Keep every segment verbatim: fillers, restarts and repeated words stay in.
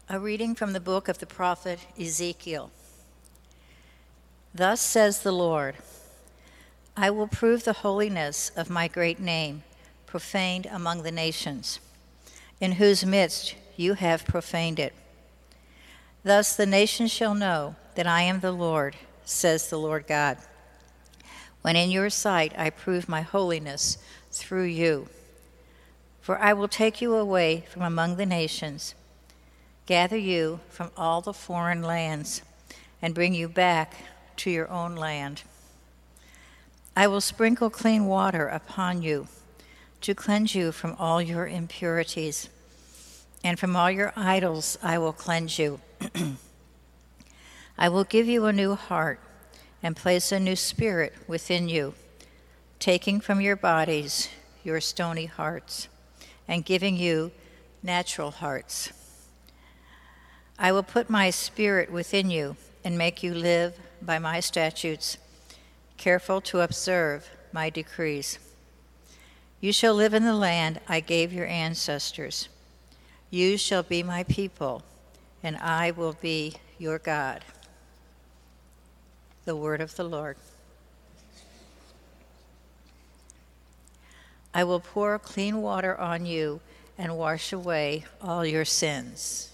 A reading from the book of the prophet Ezekiel. Thus says the Lord, I will prove the holiness of my great name, profaned among the nations, in whose midst you have profaned it. Thus the nations shall know that I am the Lord, says the Lord God, when in your sight I prove my holiness through you. For I will take you away from among the nations, gather you from all the foreign lands, and bring you back to your own land. I will sprinkle clean water upon you to cleanse you from all your impurities, and from all your idols I will cleanse you. I will give you a new heart and place a new spirit within you, taking from your bodies your stony hearts and giving you natural hearts. I will put my spirit within you and make you live by my statutes, careful to observe my decrees. You shall live in the land I gave your ancestors. You shall be my people, and I will be your God. The word of the Lord. I will pour clean water on you and wash away all your sins.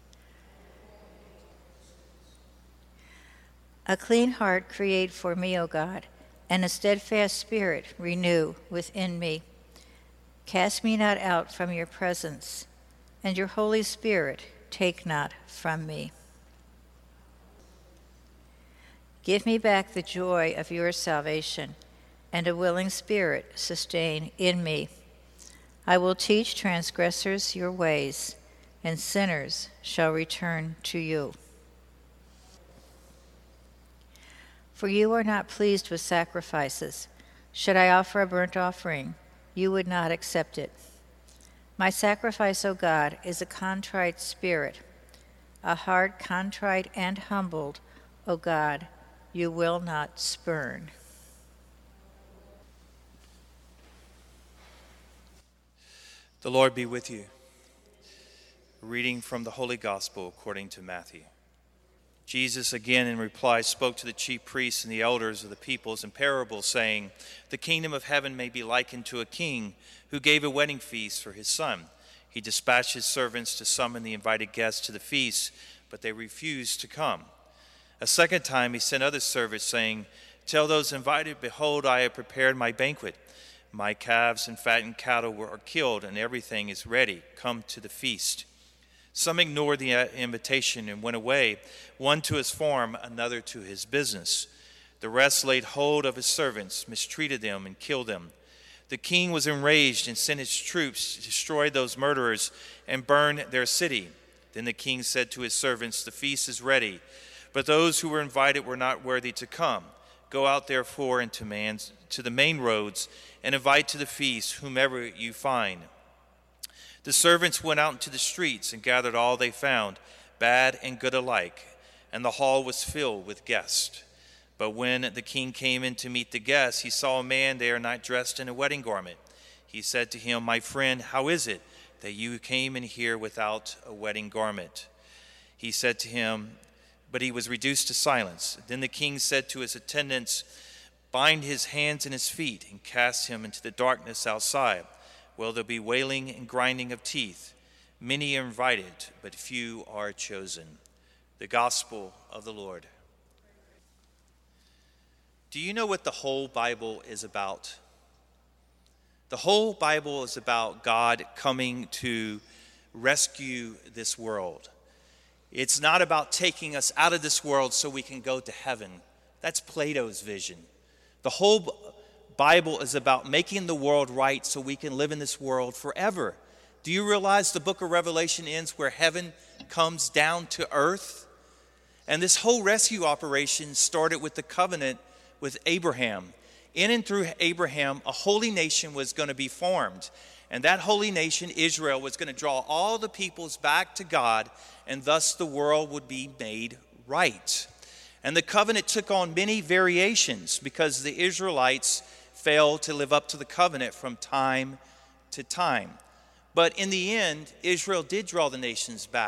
A clean heart create for me, O God, and a steadfast spirit renew within me. Cast me not out from your presence, and your Holy Spirit take not from me. Give me back the joy of your salvation, and a willing spirit sustain in me. I will teach transgressors your ways, and sinners shall return to you. For you are not pleased with sacrifices. Should I offer a burnt offering, you would not accept it. My sacrifice, O God, is a contrite spirit. A heart contrite and humbled, O God, you will not spurn. The Lord be with you. A reading from the Holy Gospel according to Matthew. Jesus again in reply spoke to the chief priests and the elders of the peoples in parables, saying, The kingdom of heaven may be likened to a king who gave a wedding feast for his son. He dispatched his servants to summon the invited guests to the feast, but they refused to come. A second time he sent other servants, saying, Tell those invited, behold, I have prepared my banquet. My calves and fattened cattle were killed, and everything is ready. Come to the feast. Some ignored the invitation and went away, one to his farm, another to his business. The rest laid hold of his servants, mistreated them, and killed them. The king was enraged and sent his troops to destroy those murderers and burn their city. Then the king said to his servants, The feast is ready, but those who were invited were not worthy to come. Go out therefore into man's, to the main roads and invite to the feast whomever you find. The servants went out into the streets and gathered all they found, bad and good alike, and the hall was filled with guests. But when the king came in to meet the guests, he saw a man there not dressed in a wedding garment. He said to him, My friend, how is it that you came in here without a wedding garment? He said to him, but he was reduced to silence. Then the king said to his attendants, Bind his hands and his feet and cast him into the darkness outside. Will there be wailing and grinding of teeth? Many are invited, but few are chosen. The Gospel of the Lord. Do you know what the whole Bible is about? The whole Bible is about God coming to rescue this world. It's not about taking us out of this world so we can go to heaven. That's Plato's vision. The whole Bible is about making the world right so we can live in this world forever. Do you realize the book of Revelation ends where heaven comes down to earth? And this whole rescue operation started with the covenant with Abraham. In and through Abraham, a holy nation was going to be formed. And that holy nation, Israel, was going to draw all the peoples back to God, and thus the world would be made right. And the covenant took on many variations because the Israelites failed to live up to the covenant from time to time. But in the end, Israel did draw the nations back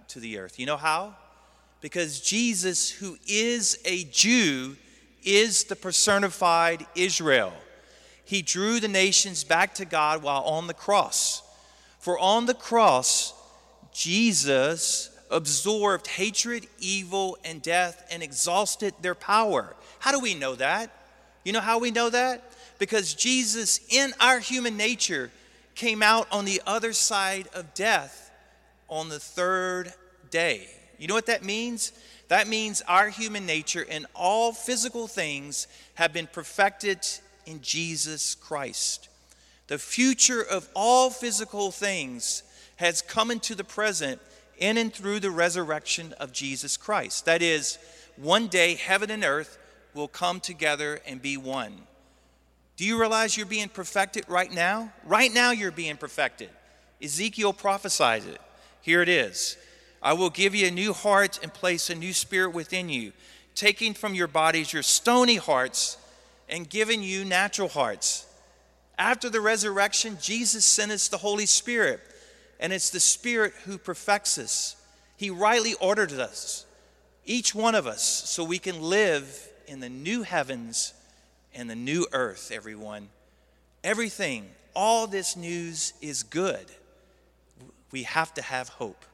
to the earth. You know how? Because Jesus, who is a Jew, is the personified Israel. He drew the nations back to God while on the cross. For on the cross, Jesus absorbed hatred, evil, and death and exhausted their power. How do we know that? You know how we know that? Because Jesus, in our human nature, came out on the other side of death on the third day. You know what that means? That means our human nature and all physical things have been perfected in Jesus Christ. The future of all physical things has come into the present in and through the resurrection of Jesus Christ. That is, one day heaven and earth will come together and be one. Do you realize you're being perfected right now? Right now you're being perfected. Ezekiel prophesied it. Here it is. I will give you a new heart and place a new spirit within you, taking from your bodies your stony hearts and giving you natural hearts. After the resurrection, Jesus sent us the Holy Spirit, and it's the Spirit who perfects us. He rightly ordered us, each one of us, so we can live in the new heavens and the new earth, everyone. Everything, all this news is good. We have to have hope.